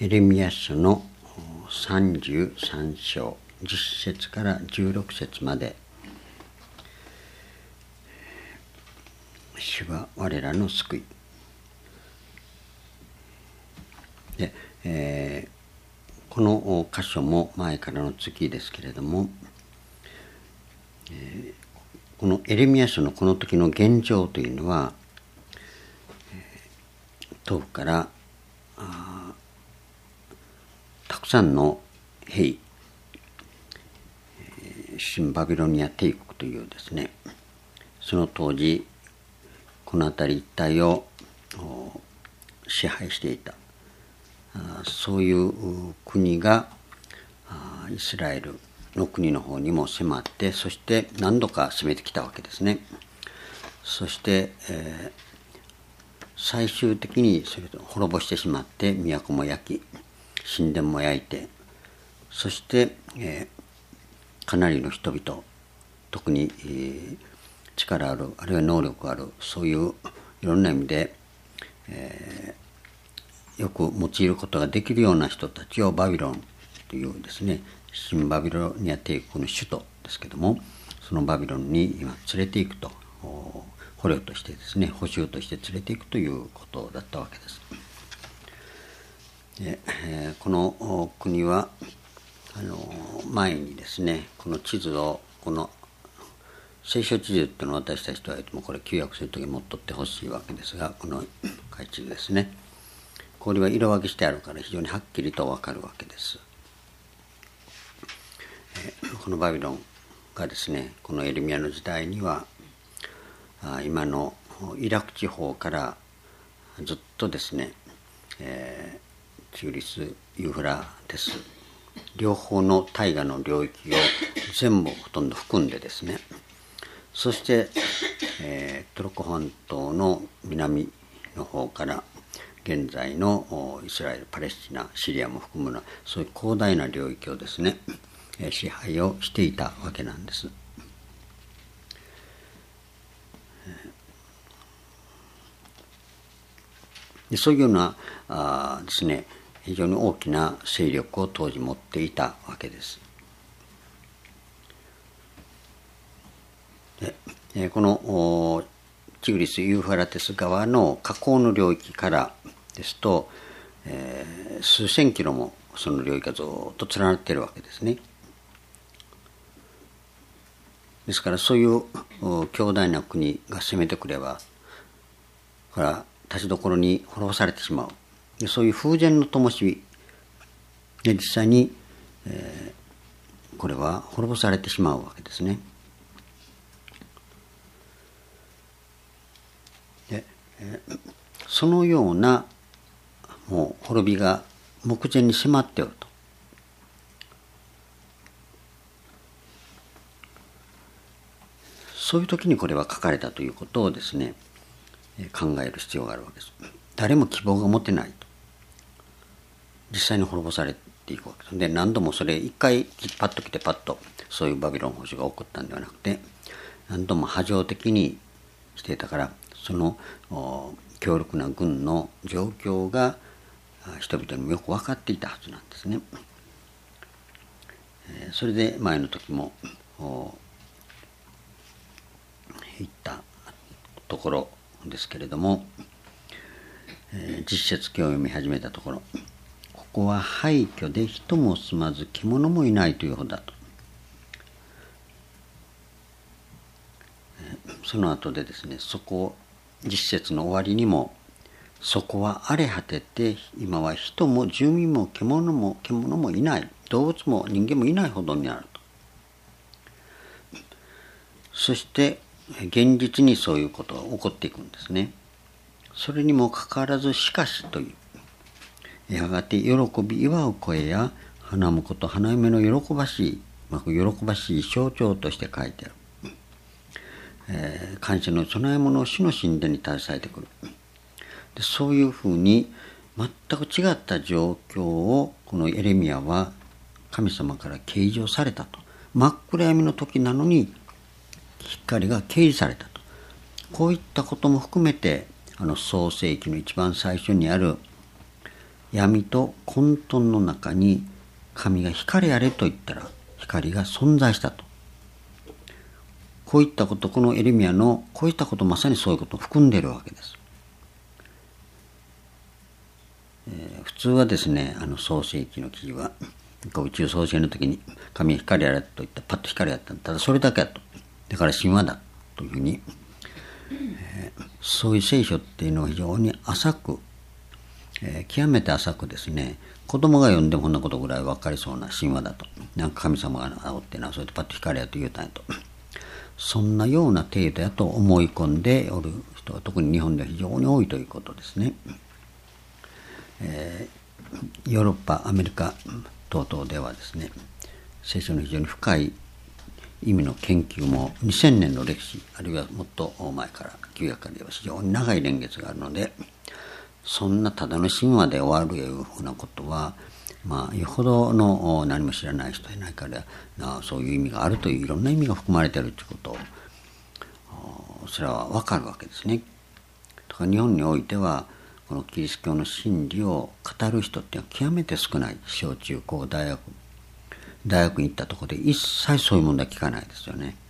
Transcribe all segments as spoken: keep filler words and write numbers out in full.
エレミヤ書のさんじゅうさん章じゅっ節からじゅうろく節まで、主は我らの救いで、えー、この箇所も前からの次ですけれども、えー、このエレミヤ書のこの時の現状というのは、えー、遠くからたくさんの兵、新バビロニア帝国というですね、その当時この辺り一帯を支配していたそういう国がイスラエルの国の方にも迫って、そして何度か攻めてきたわけですね。そして、えー、最終的にそれを滅ぼしてしまって、都も焼き神殿も焼いて、そして、えー、かなりの人々、特に、えー、力あるあるいは能力ある、そういういろんな意味で、えー、よく用いることができるような人たちをバビロンというですね、新バビロニア帝国の首都ですけども、そのバビロンに今連れていくと、捕虜としてですね、捕囚として連れていくということだったわけです。で、えー、この国はあの前にですね、この地図を、この聖書地図っていうのを私たちとは言っても、これ旧約するときに持っとってほしいわけですが、この海地図ですね、これは色分けしてあるから非常にはっきりと分かるわけです。えー、このバビロンがですね、このエレミヤの時代には今のイラク地方からずっとですね、えーチグリス・ユーフラテス両方の大河の領域を全部ほとんど含んでですね、そして、えー、トルコ本島の南の方から現在のイスラエル、パレスチナ、シリアも含むようなそういう広大な領域をですね、支配をしていたわけなんです。でそういうようなあですね、非常に大きな勢力を当時持っていたわけです。で、えー、このチグリス・ユーファラテス川の河口の領域からですと、えー、数千キロもその領域がずっと連なっているわけですね。ですからそういう強大な国が攻めてくれば、これは立ちどころに滅ぼされてしまう。でそういう風前の灯火で実際に、えー、これは滅ぼされてしまうわけですね。で、えー、そのようなもう滅びが目前に迫っておると。そういう時にこれは書かれたということをですね、考える必要があるわけです。誰も希望が持てないと。実際に滅ぼされていくわけです。で、何度もそれ一回パッと来てパッとそういうバビロン捕囚が起こったんではなくて、何度も波状的にしていたから、その強力な軍の状況が人々にもよく分かっていたはずなんですね。それで前の時も言ったところですけれども、実節記を読み始めたところ、ここは廃墟で人も住まず獣もいないというほどだと。その後でですね、そこ実節の終わりにも、そこは荒れ果てて今は人も住民も獣も獣もいない、動物も人間もいないほどになると。そして現実にそういうことが起こっていくんですね。それにもかかわらずしかしという、やがて喜び祝う声や花婿と花嫁の喜ばしい、まあ、喜ばしい象徴として書いてある。えー、感謝の供え物を主の神殿に携えてくる。でそういうふうに全く違った状況をこのエレミヤは神様から啓示をされたと。真っ暗闇の時なのに光が啓示されたと。こういったことも含めて、あの創世記の一番最初にある闇と混沌の中に神が光あれと言ったら光が存在したと。こういったこと、このエレミヤのこういったこと、まさにそういうことを含んでいるわけです。えー、普通はですね、あの創世記の記事は宇宙創生の時に神は光あれと言ったらパッと光あった。ただそれだけだと。だから神話だというふうに、えー、そういう聖書っていうのは非常に浅く、えー、極めて浅くですね、子供が読んでもこんなことぐらい分かりそうな神話だと。なんか神様が煽ってな、それでパッと光やと言うたんやと。そんなような程度やと思い込んでおる人が特に日本では非常に多いということですね。えー、ヨーロッパ、アメリカ等々ではですね、聖書の非常に深い意味の研究もにせんねんの歴史、あるいはもっと前から旧約からでは非常に長い年月があるので、そんなただの神話で終わるというふうなことは、まあ、よほどの何も知らない人いないからな、そういう意味があるといういろんな意味が含まれているということを、それは分かるわけですね。だから日本においてはこのキリスト教の真理を語る人っていうのは極めて少ない。小中高大学大学に行ったところで一切そういう問題聞かないですよね。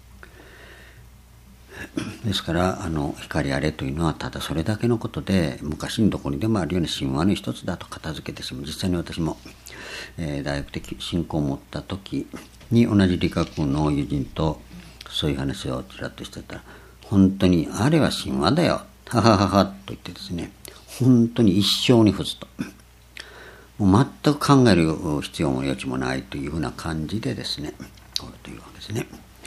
ですからあの光あれというのはただそれだけのことで、昔のどこにでもあるような神話の一つだと片付けてしまう。実際に私も、えー、大学的信仰を持った時に同じ理学部の友人とそういう話をちらっとしてたら、本当にあれは神話だよ、ははははと言ってですね、本当に一生に付すと、もう全く考える必要も余地もないというふうな感じでですね、おるというわけですね。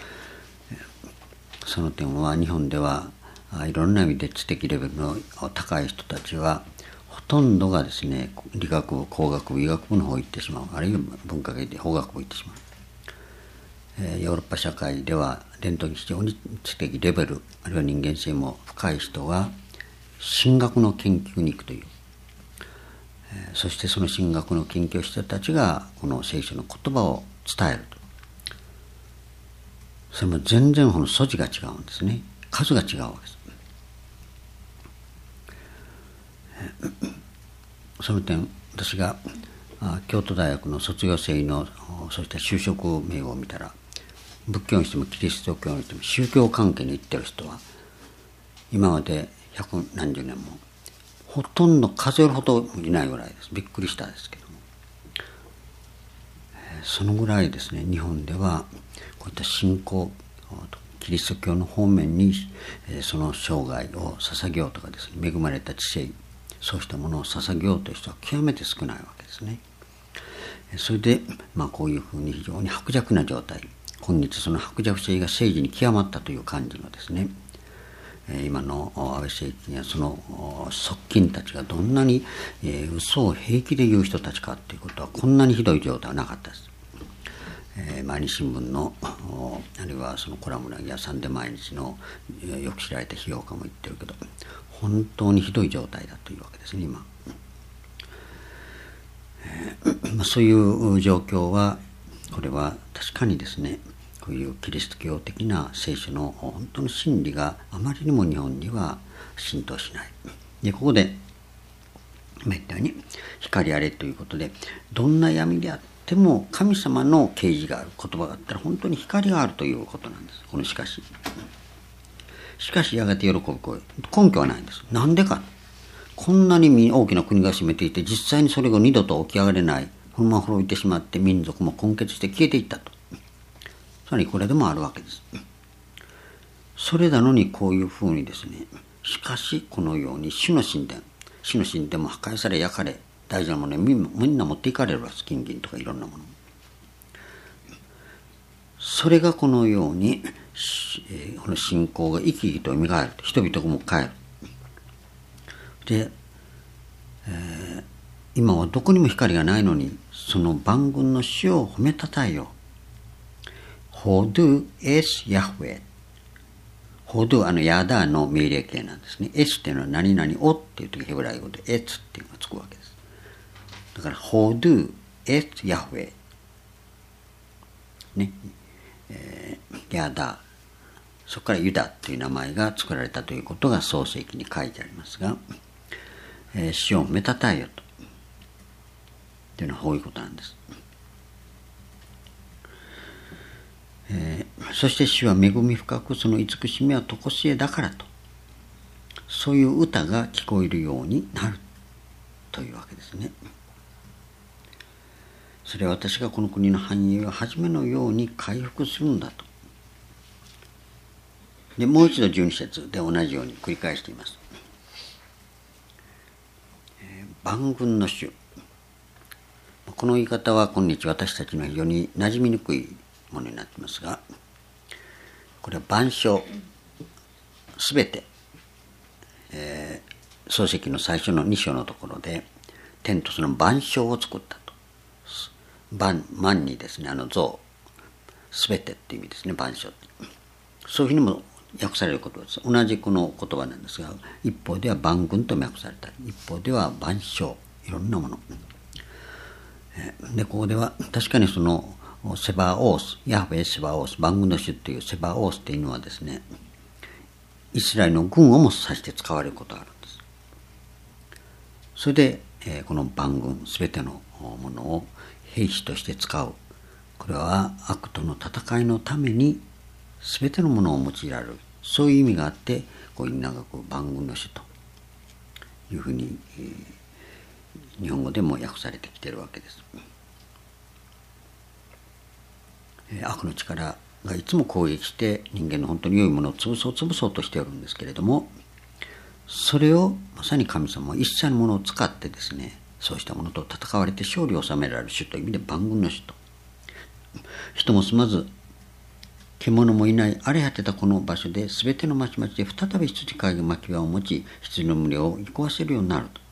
その点は日本ではいろんな意味で知的レベルの高い人たちはほとんどがですね、理学部、工学部、医学部の方行ってしまう、あるいは文化系で法学部行ってしまう。えー、ヨーロッパ社会では伝統に非常に知的レベル、あるいは人間性も深い人が神学の研究に行くという、えー、そしてその神学の研究者たちがこの聖書の言葉を伝えると。それも全然この素地が違うんですね。数が違うわけです。その点、私が京都大学の卒業生のそうした就職名簿を見たら、仏教にしてもキリスト教にしても宗教関係に行ってる人は今まで百何十年もほとんど数えるほどいないぐらいです。びっくりしたですけども、そのぐらいですね、日本ではこういった信仰、キリスト教の方面にその生涯を捧げようとかですね、恵まれた知性、そうしたものを捧げようという人は極めて少ないわけですね。それで、まあ、こういうふうに非常に薄弱な状態、今日その薄弱性が政治に極まったという感じのですね、今の安倍政権やその側近たちがどんなに嘘を平気で言う人たちかということは、こんなにひどい状態はなかったです。えー、毎日新聞のあるいはそのコラムやサンデー毎日のよく知られた批評家も言ってるけど、本当にひどい状態だというわけですね今、えーまあ、そういう状況は、これは確かにですね、こういうキリスト教的な聖書の本当の真理があまりにも日本には浸透しない。でここで今言ったように光あれということで、どんな闇であってでも神様の啓示がある、言葉があったら本当に光があるということなんです。このしかししかしやがて喜ぶ声、根拠はないんです。なんでか、こんなに大きな国が占めていて、実際にそれが二度と起き上がれない、このまま滅びてしまって民族も根血して消えていったと、それいくらでもあるわけです。それなのにこういうふうにですね、しかしこのように主の神殿、主の神殿も破壊され焼かれ、大事なものみんな持っていかれるわけです。金銀とかいろんなもの。それがこのように、えー、この信仰が生き生きと蘇る、人々も帰る。で、えー、今はどこにも光がないのに、その万軍の主を褒めたたえよう。ホドゥエスヤフェ。ホドゥ、あのヤダーの命令形なんですね。エスっていうのは何々をっていう時ヘブライ語でエツっていうのがつくわけです。だから、ホドゥエスヤフェ。ね。えー、ヤダー。そこからユダという名前が作られたということが創世記に書いてありますが、えー、主を褒めたたえよと。 というのはこういうことなんです。えー、そして主は恵み深くその慈しみは常しえだからと、そういう歌が聞こえるようになるというわけですね。それは私がこの国の繁栄を初めのように回復するんだと。でもう一度じゅうに節で同じように繰り返しています。えー、万軍の主、この言い方は今日私たちの非常に馴染みにくいものになっていますが、これは万象すべて、えー、創世記の最初のに章のところで天とその万象を作ったと。万、万にですね、あの像すべてっていう意味ですね、万象って。そういうふうにも訳される言葉です。同じこの言葉なんですが、一方では万軍と訳されたり、一方では万象、いろんなもの。でここでは確かにそのセバオース、ヤハベセバオース、万軍の主というセバオースというのはですね、イスラエルの軍をも指して使われることがあるんです。それで、えー、この万軍すべてのものを兵士として使う、これは悪との戦いのためにすべてのものを用いられる、そういう意味があって、こういう長く万軍の主というふうに、えー日本語でも訳されてきているわけです。悪の力がいつも攻撃して人間の本当に良いものを潰そう潰そうとしておるんですけれども、それをまさに神様は一切のものを使ってですね、そうしたものと戦われて勝利を収められる主という意味で万軍の主と、人も住まず獣もいない荒れ果てたこの場所で全ての町々で再び羊飼いが牧場を持ち、羊の群れを壊せるようになると。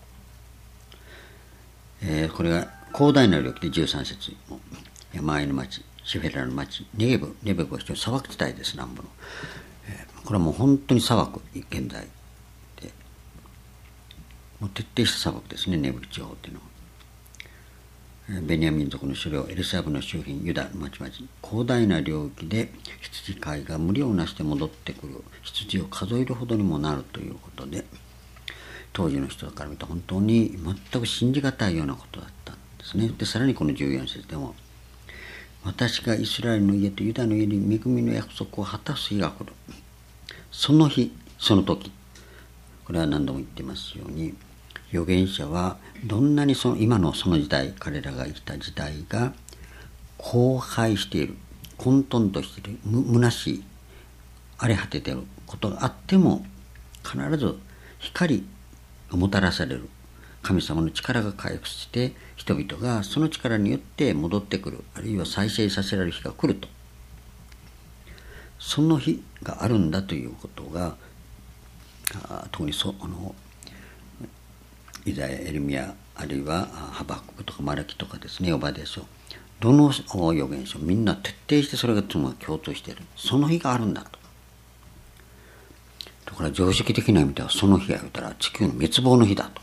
えー、これが広大な領域でじゅうさん節も山あいの町、シフェラの町、ネゲブ、ネベブは非常に砂漠地帯です、南部の。えー、これはもう本当に砂漠、現在で。もう徹底した砂漠ですね、ネブ地方っていうのは。えー、ベニヤ民族の首領、エルサブの周辺、ユダの町々、広大な領域で羊飼いが無理をなして戻ってくる、羊を数えるほどにもなるということで、当時の人から見た本当に全く信じがたいようなことだったんですね。でさらにこのじゅうよん節でも、私がイスラエルの家とユダの家に恵みの約束を果たす日が来る。その日、その時、これは何度も言ってますように、預言者はどんなにその今のその時代、彼らが生きた時代が荒廃している、混沌としている、む虚しい、荒れ果てていることがあっても、必ず光がもたらされる、神様の力が回復して人々がその力によって戻ってくる、あるいは再生させられる日が来ると、その日があるんだということが、特にそあのイザヤ、エレミヤ、あるいはハバククとかマラキとかですね、オバデ書、どの預言書みんな徹底してそれが共通している、その日があるんだと。だから常識的な意味ではその日が言うたら地球の滅亡の日だと。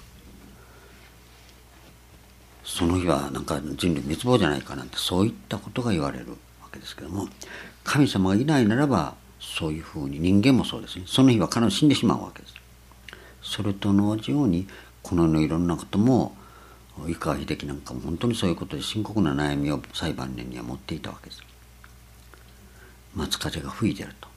その日はなんか人類滅亡じゃないかなんて、そういったことが言われるわけですけども、神様がいないならばそういうふうに人間もそうですね、その日は必ず死んでしまうわけです。それと同じようにこの世のいろんなことも、井川秀樹なんかも本当にそういうことで深刻な悩みを最晩年には持っていたわけです。松風が吹いてると、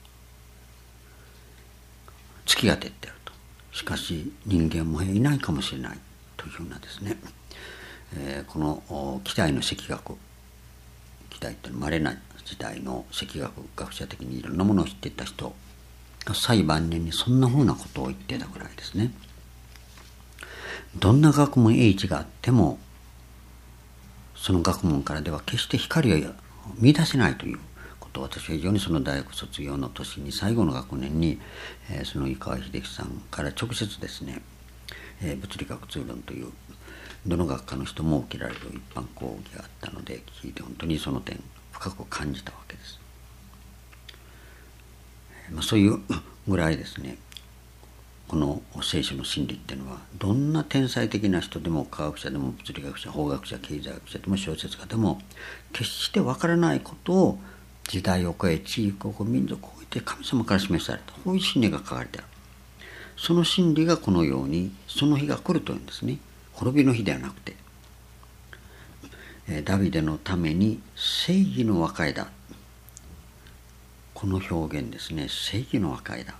月が照ってると、しかし人間もいないかもしれないというようなですね、えー、この期待の赤学、期待って稀な時代の赤学学者的にいろんなものを知っていた人が最晩年にそんなふうなことを言ってたくらいですね。どんな学問英知があっても、その学問からでは決して光を見出せないということを、私は非常にその大学卒業の年に最後の学年に、えー、その井川秀樹さんから直接ですね、えー、物理学通論というどの学科の人も受けられる一般講義があったので聞いて、本当にその点深く感じたわけです。えーまあ、そういうぐらいですね、この聖書の真理っていうのは、どんな天才的な人でも科学者でも物理学者、法学者、経済学者でも小説家でも決してわからないことを時代を超え、地域を超え、民族を超えて神様から示された、こういう真理が書かれてある。その真理がこのようにその日が来るというんですね。滅びの日ではなくて、 ダビデのために正義の和解だ。この表現ですね、正義の和解だ。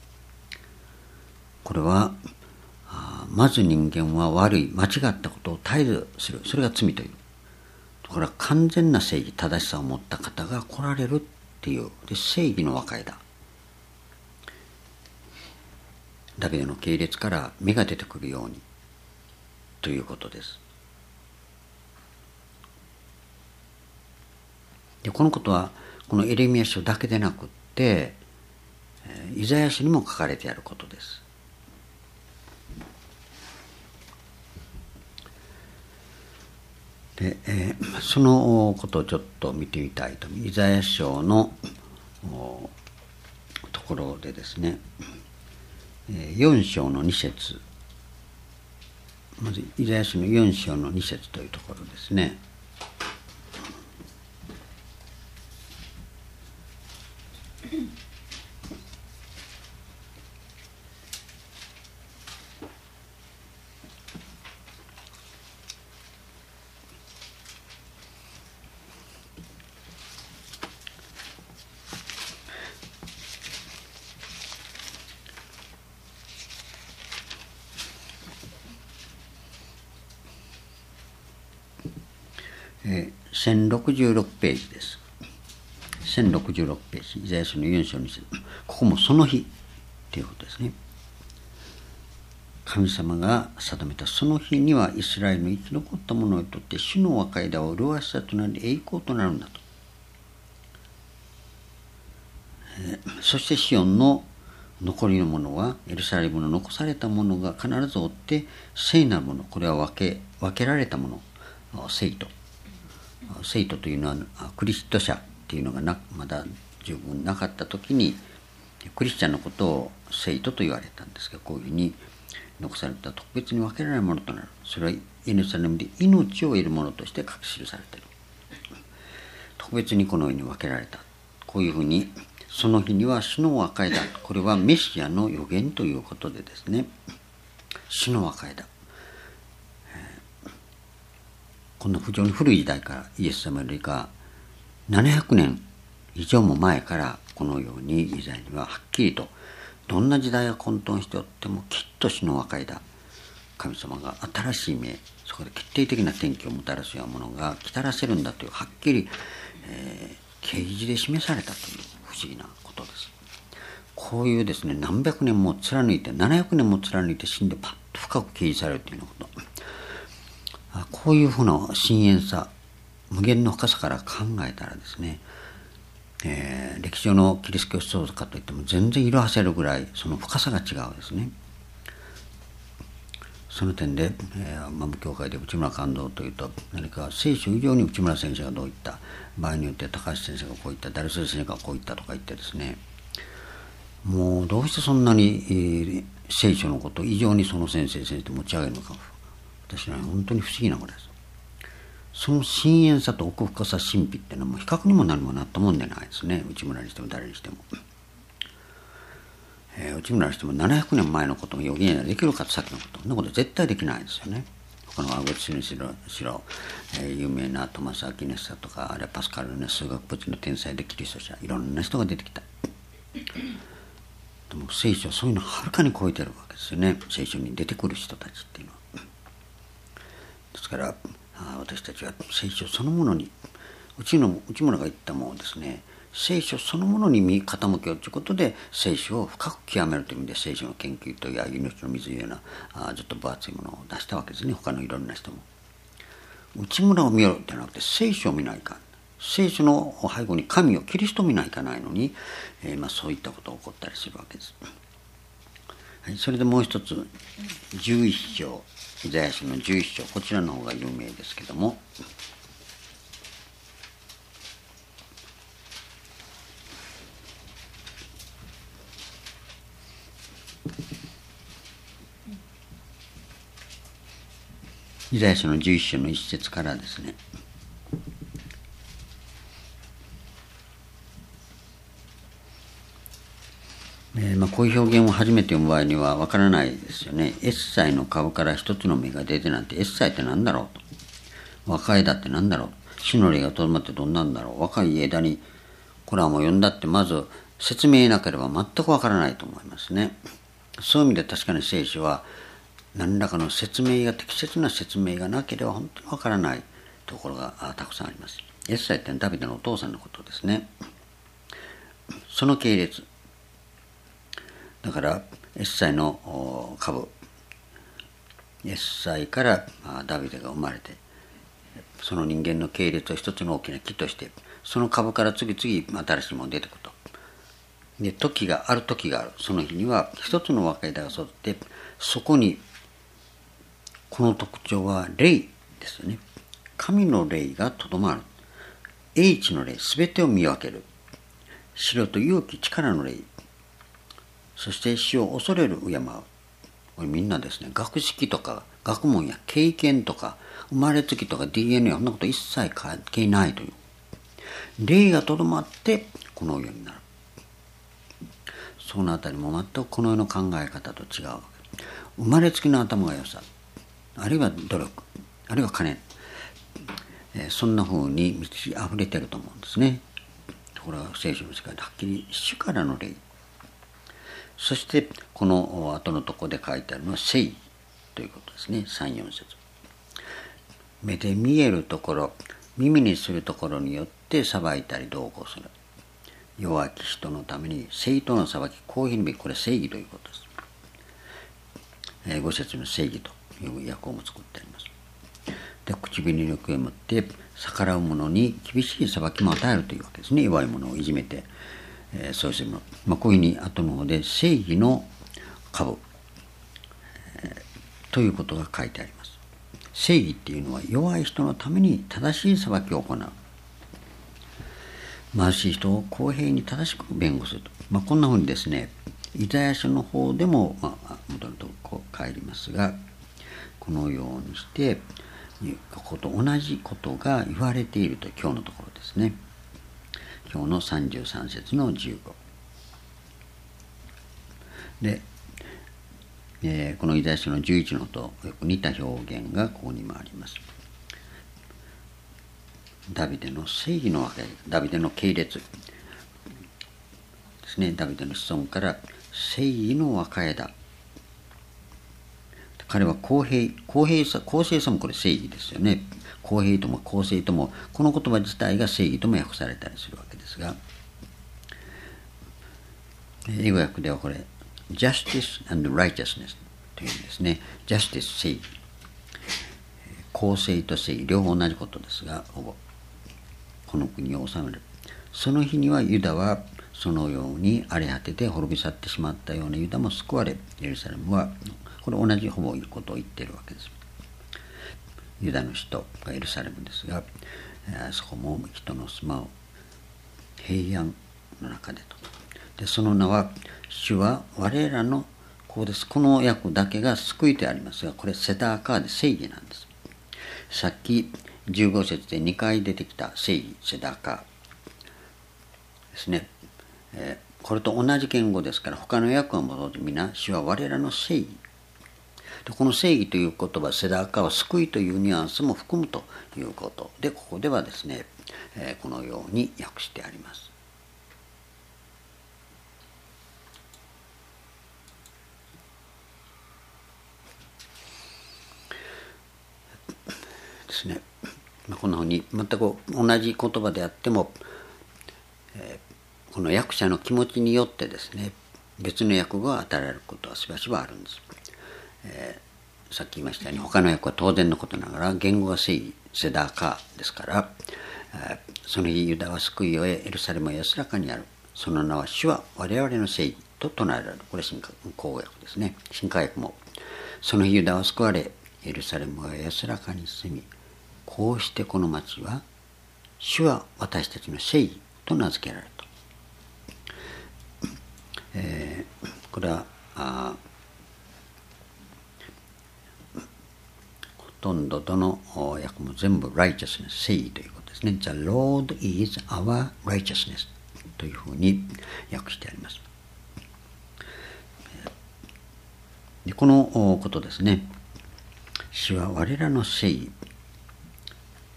これはまず人間は悪い間違ったことを絶えずする、それが罪という。だから完全な正義、正しさを持った方が来られるっていう、で正義の和解だ。ダビデの系列から芽が出てくるようにということです。でこのことはこのエレミヤ書だけでなくってイザヤ書にも書かれてあることです。で、えー、そのことをちょっと見てみたいと。イザヤ書のところでですね、よん章のに節、まずイザヤ書のよん章のに節というところですね。せんろくじゅうろくページです。せんろくじゅうろくページ、イザヤ書のよん章に節、ここもその日ということですね。神様が定めたその日にはイスラエルの生き残った者にとって主の和解だを麗しさとなり栄光となるんだと。えー、そしてシオンの残りのものはエルサレムの残されたものが必ず追って聖なるもの、これは分け分けられたもの、聖徒。聖徒というのはクリスト者っていうのがなまだ十分なかった時にクリスチャンのことを聖徒と言われたんですが、こういうふうに残された特別に分けられるものとなる。それはエルサレムで命を得るものとして書き記されている。特別にこのように分けられた。こういうふうにその日には主の和解だ。これはメシアの予言ということでですね、主の和解だ。こんな非常に古い時代からイエス様よりかななひゃくねん以上も前からこのようにイザヤにははっきりと、どんな時代が混沌しておってもきっと主の和解だ。神様が新しい目、そこで決定的な転機をもたらすようなものが来たらせるんだというはっきり、えー、啓示で示されたという不思議なことです。こういうですね、何百年も貫いてななひゃくねんも貫いて死んでパッと深く啓示されるというようなこと、こういうふうな深遠さ、無限の深さから考えたらですね、えー、歴史上のキリスト教思想家といっても全然色あせるぐらいその深さが違うですね。その点で、えー、マム教会で内村勘堂というと、何か聖書以上に内村先生がどういった、場合によって高橋先生がこういった、ダルス先生がこういったとか言ってですね、もうどうしてそんなに、えー、聖書のこと以上にその先生先生持ち上げるのか、私は本当に不思議なことです。その深遠さと奥深さ、神秘っていうのはもう比較にも何もなったもんでないですね。内村にしても誰にしても、えー、内村にしてもななひゃくねんまえのことを予言できるかと、さっきのこと、そんなこと絶対できないですよね。他のアゴスティヌスにしろ、えー、有名なトマス・アキネスだとか、あれパスカルの、ね、数学物理の天才でキリスト者、いろんな人が出てきた。でも聖書はそういうのをはるかに超えてるわけですよね。聖書に出てくる人たちっていうのは。ですから私たちは聖書そのものに、うちの内村が言ったものですね、聖書そのものに身傾けようということで聖書を深く極めるという意味で聖書の研究という命の水のようなあちょっと分厚いものを出したわけですね。他のいろんな人も内村を見ようじゃなくて聖書を見ないかん、聖書の背後に神をキリストを見ないかないのに、えーまあ、そういったことが起こったりするわけです。はい、それでもう一つじゅういっ章、イザヤ書のじゅういっ章、こちらの方が有名ですけども、イザヤ書のじゅういっ章の一節からですね、えーまあ、こういう表現を初めて読む場合にはわからないですよね。エッサイの株から一つの芽が出てなんて、エッサイって何だろうと。 若い枝って何だろう、死の霊がとどまってどんなんだろう、若い枝にコラムを読んだってまず説明なければ全くわからないと思いますね。そういう意味で確かに聖書は何らかの説明が、適切な説明がなければ本当にわからないところがたくさんあります。エッサイってダビデのお父さんのことですね。その系列だからエッサイの株、エッサイからダビデが生まれて、その人間の系列を一つの大きな木として、その株から次々新しいものが出てくると。で、時がある時がある。その日には一つの若い枝が育って、そこにこの特徴は霊ですよね。神の霊がとどまる。英知の霊、すべてを見分ける。白と勇気、力の霊。そして死を恐れる敬う。これみんなですね、学識とか学問や経験とか生まれつきとか ディーエヌエー そんなこと一切関係ないという。霊がとどまってこの世になる。そのあたりも全くこの世の考え方と違う。生まれつきの頭が良さ、あるいは努力、あるいは金、えー、そんな風に満ち溢れていると思うんですね。これは聖書の世界ではっきり主からの霊。そしてこの後のところで書いてあるのは正義ということですね。さん、よん節。目で見えるところ、耳にするところによって裁いたり同行する。弱き人のために正当な裁き、公平にべき、これ正義ということです。えー、ご節の正義という訳をも作ってあります。で、唇に欲を持って逆らう者に厳しい裁きも与えるというわけですね。弱い者をいじめて、えー、そうするの。まあ、こういうふうに後の方で正義の株、えー、ということが書いてあります。正義っていうのは弱い人のために正しい裁きを行う。貧しい人を公平に正しく弁護すると。まあ、こんなふうにですね、イザヤ書の方でも、まあ、戻るとこう帰りますが、このようにしてここと同じことが言われていると、今日のところですね。今日のさんじゅうさん節のじゅうごで、えー、このイザヤ書のじゅういちのとよく似た表現がここにもあります。ダビデの正義の分け、ダビデの系列ですね。ダビデの子孫から正義の若枝。彼は公平、公平さ、公正さもこれ正義ですよね。公平とも公正とも、この言葉自体が正義とも訳されたりするわけですが、英語訳ではこれ、justice and righteousness というんですね。justice 正義。公正と正義、両方同じことですが、ほぼ。この国を治める。その日にはユダはそのように荒れ果てて滅び去ってしまったようなユダも救われ、エルサレムはこれ同じほぼことを言っているわけです。ユダの首都がエルサレムですが、そこも人の住まう平安の中でと。で、その名は主は我らのこうです。この訳だけが救いでありますが、これセダーカーで正義なんです。さっきじゅうご節でにかい出てきた正義、セダカですね。えー、これと同じ言語ですから、他の訳は戻ってみな、主は我らの正義。で、この正義という言葉、セダカは救いというニュアンスも含むということで、ここではですね、えー、このように訳してあります。ですね。こんなふうに全く同じ言葉であっても、えー、この訳者の気持ちによってですね、別の訳語が与えられることはしばしばあるんです。えー、さっき言いましたように、他の訳は当然のことながら、言語は正義、セダーカーですから、えー、その日ユダは救いを得、エルサレムは安らかにある。その名は主は我々の正義と唱えられる。これ新口語訳ですね。新化訳も、その日ユダは救われ、エルサレムは安らかに住み、こうしてこの町は主は私たちの正義と名付けられた。えー、これはあほとんどどの訳も全部 righteousness 正義ということですね。The Lord is our righteousness というふうに訳してあります。で、このことですね。主は我らの正義。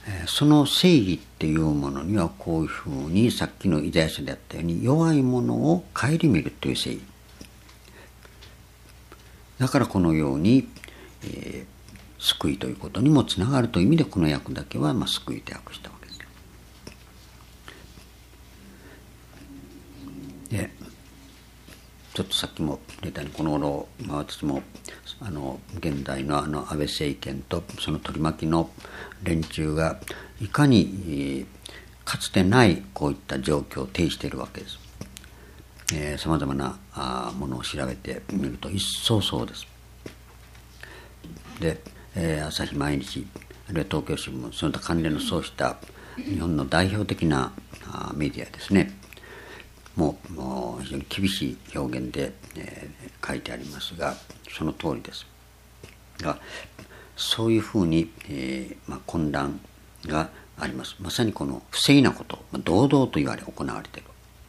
その正義っていうものにはこういうふうにさっきのイザヤ書であったように弱いものを顧みるという正義だからこのように、えー、救いということにもつながるという意味でこの訳だけはまあ救いと訳したわけです。でちょっとさっきも出たようにこの頃、まあ、私もあの現代のあの安倍政権とその取り巻きの連中がいかに、えー、かつてないこういった状況を呈しているわけです。さまざまなあものを調べてみると一層そうです。で、えー、朝日毎日あるいは東京新聞その他関連のそうした日本の代表的なあメディアですねもう、もう非常に厳しい表現で、えー、書いてありますがその通りですがそういうふうに、えーまあ、混乱があります。まさにこの不正なこと、まあ、堂々と言われ行われている。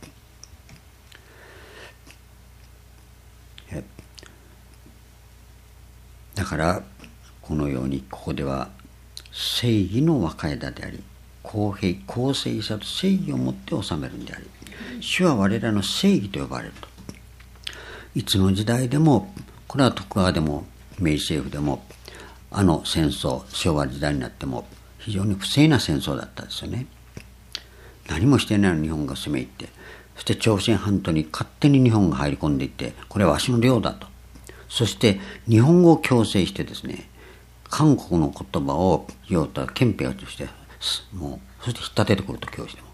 だからこのようにここでは正義の若枝であり公平公正さと正義をもって治めるんであり主は我らの正義と呼ばれると。いつの時代でもこれは徳川でも明治政府でもあの戦争昭和時代になっても非常に不正な戦争だったんですよね。何もしていないのに日本が攻め入ってそして朝鮮半島に勝手に日本が入り込んでいってこれはわしの領だとそして日本語を強制してですね韓国の言葉を言おうと憲兵としてもうそして引っ立ててくると教師でも、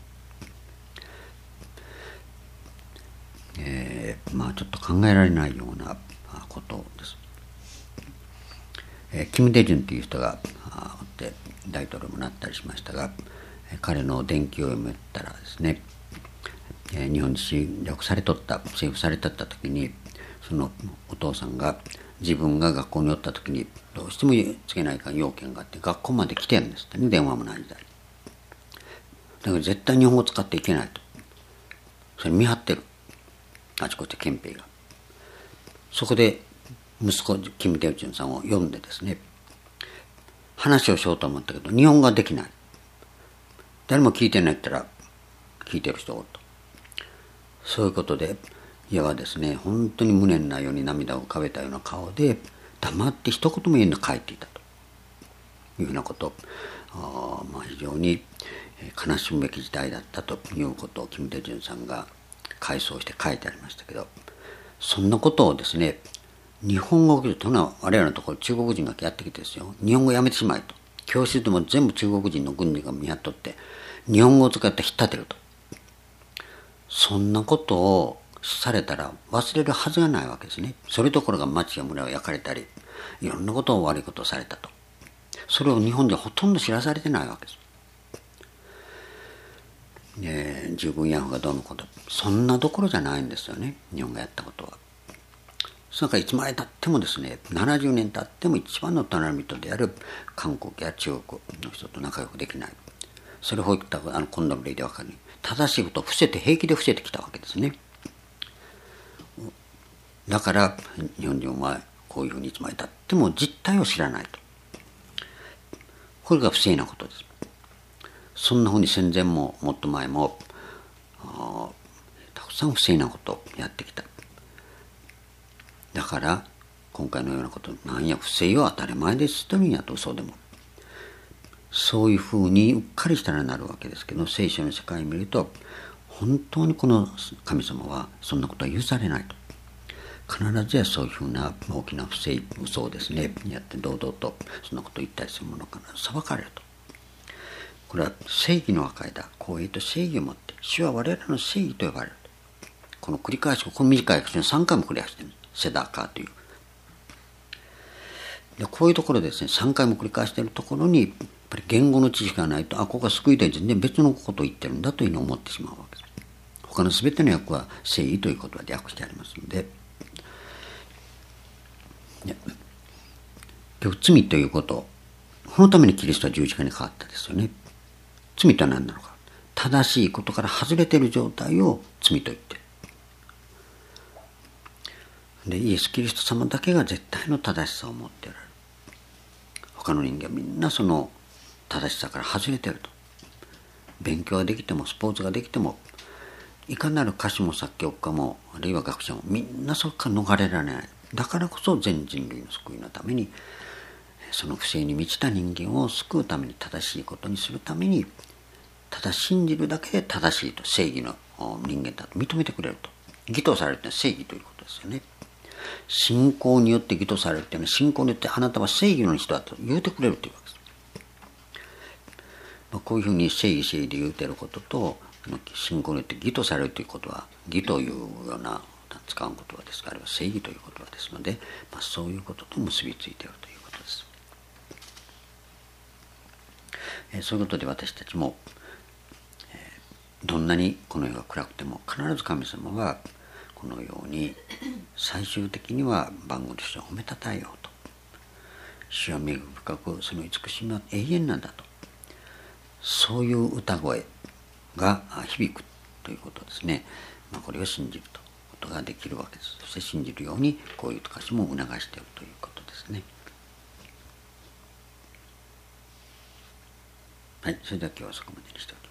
えー、まあちょっと考えられないようなことです。えー、キム・デジュンという人がおって大統領もなったりしましたが彼の伝記を読めたらですね、えー、日本に侵略されとった征服されとった時にそのお父さんが自分が学校におった時にどうしてもつけないかん要件があって学校まで来てるんですってね電話もない時代だから絶対日本語を使っていけないとそれ見張ってるあちこち憲兵がそこで息子キム・デジュンさんを呼んでですね話をしようと思ったけど日本語ができない誰も聞いてないって言ったら聞いてる人おるとそういうことでいわばですね本当に無念なように涙を浮かべたような顔で黙って一言も言えんで帰っていたというふうなことあ、まあ、非常に悲しむべき時代だったということをキム・デジュンさんが回想して書いてありましたけどそんなことをですね日本語をというのは我々のところ中国人がやってきてですよ日本語やめてしまえと教室でも全部中国人の軍人が見張っとって日本語を使って引っ立てるとそんなことをされたら忘れるはずがないわけですね。それどころが町や村を焼かれたりいろんなことを悪いことをされたとそれを日本ではほとんど知らされてないわけです。で従軍慰安婦がどうのことそんなどころじゃないんですよね日本がやったことは。それからいつまでたってもですねななじゅうねん経っても一番の隣人である韓国や中国の人と仲良くできないそれをこういったあの今度の例で分かる正しいことを伏せて平気で伏せてきたわけですね。だから日本人はこういうふうにいつまでたっても実態を知らないとこれが不正なことです。そんなふうに戦前ももっと前もたくさん不正なことをやってきた。だから今回のようなことなんや不正は当たり前ですというんやと嘘でもそういうふうにうっかりしたらなるわけですけど聖書の世界を見ると本当にこの神様はそんなことは許されないと必ずやそういうふうな大きな不正嘘をですねやって堂々とそんなことを言ったりする者から裁かれるとこれは正義の和解だ公平と正義をもって主は我々の正義と呼ばれるこの繰り返しこの短い口にさんかいも繰り返しているセダカーというでこういうところですねさんかいも繰り返しているところにやっぱり言語の知識がないとあここは救いとは全然別のことを言ってるんだというのを思ってしまうわけです。他の全ての訳は正義という言葉で訳してありますので今日罪ということこのためにキリストは十字架にかかったですよね。罪とは何なのか正しいことから外れている状態を罪と言ってでイエス・キリスト様だけが絶対の正しさを持っておられる他の人間はみんなその正しさから外れてると。勉強ができてもスポーツができても、いかなる歌手も作曲家もあるいは学者もみんなそこから逃れられない。だからこそ全人類の救いのために、その不正に満ちた人間を救うために、正しいことにするために、ただ信じるだけで正しいと、正義の人間だと認めてくれると。義とされるというのは正義ということですよね。信仰によって義とされるというのは、信仰によってあなたは正義の人だと言うてくれるというわけです。まあ、こういうふうに正義正義で言うてることと、信仰によって義とされるということは、義というような使う言葉ですが、あるいは正義という言葉ですので、まあ、そういうことと結びついているということです。えー、そういうことで私たちも、えー、どんなにこの世が暗くても必ず神様はこのように最終的には万軍として褒めたたえようと。主は恵み深く、その慈しみは永遠なんだと。そういう歌声が響くということですね。まあ、これを信じるとことができるわけです。そして信じるようにこういう歌詞も促しているということですね。はい、それでは今日はそこまでにしておきます。